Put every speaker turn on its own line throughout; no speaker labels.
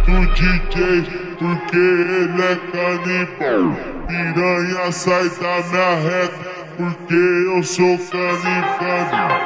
do DJ, porque ele é canibal. Piranha sai da minha reta, porque eu sou canibal.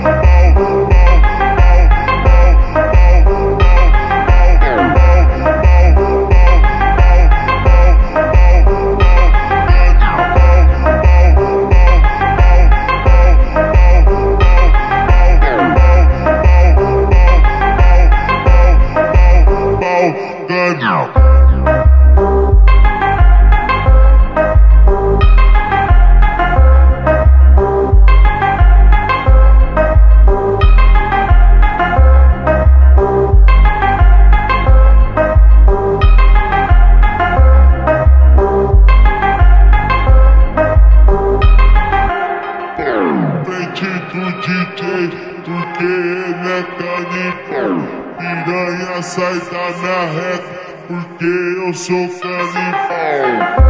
Do DJ, porque ele é canibal. Piranha sai da minha reta, porque eu sou canibal.